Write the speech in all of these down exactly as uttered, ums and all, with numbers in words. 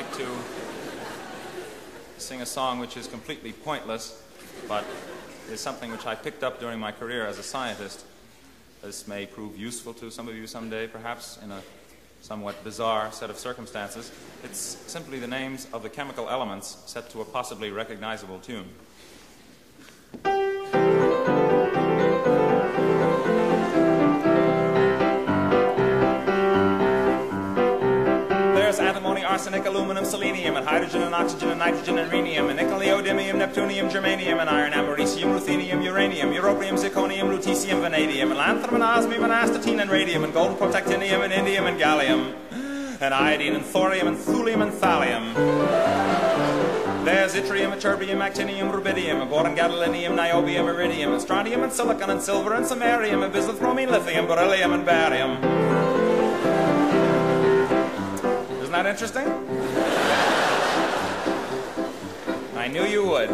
like to sing a song which is completely pointless, but is something which I picked up during my career as a scientist. This may prove useful to some of you someday, perhaps, in a somewhat bizarre set of circumstances. It's simply the names of the chemical elements set to a possibly recognizable tune. Antimony, arsenic, aluminum, selenium, and hydrogen and oxygen and nitrogen and rhenium, and nickel, neodymium, neptunium, germanium, and iron, americium, ruthenium, uranium, europium, zirconium, lutetium, vanadium, and lanthanum, and osmium, and astatine, and radium, and golden protactinium, and indium, and gallium, and iodine, and thorium, and thulium, and thallium. There's yttrium, terbium, actinium, rubidium, boron, gadolinium, niobium, iridium, and strontium, and silicon, and silver, and samarium, and bismuth, bromine, lithium, beryllium, and barium. Isn't that interesting? I knew you would.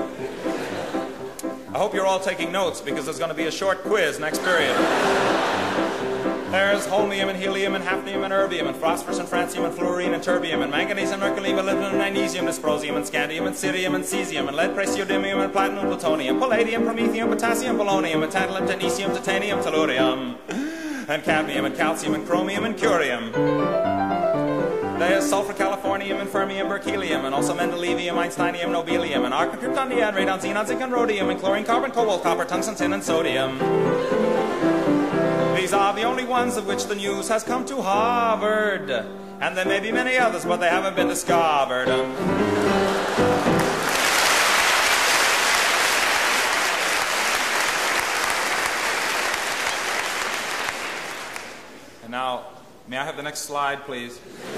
I hope you're all taking notes, because there's going to be a short quiz next period. There's holmium and helium and hafnium and erbium and phosphorus and francium and fluorine and terbium and manganese and mercury, molybdenum and magnesium, dysprosium and scandium and cerium and cesium and lead, praseodymium and platinum, plutonium, palladium, promethium, potassium, polonium, and tantalum, technetium, titanium, tellurium, and cadmium and calcium and chromium and curium. There's sulfur, californium, and fermium, berkelium, and also mendelevium, einsteinium, nobelium, and argon, krypton, neon, radon, xenon, zinc, and rhodium, and chlorine, carbon, cobalt, copper, tungsten, tin, and sodium. These are the only ones of which the news has come to Harvard, and there may be many others, but they haven't been discovered. And now, may I have the next slide, please?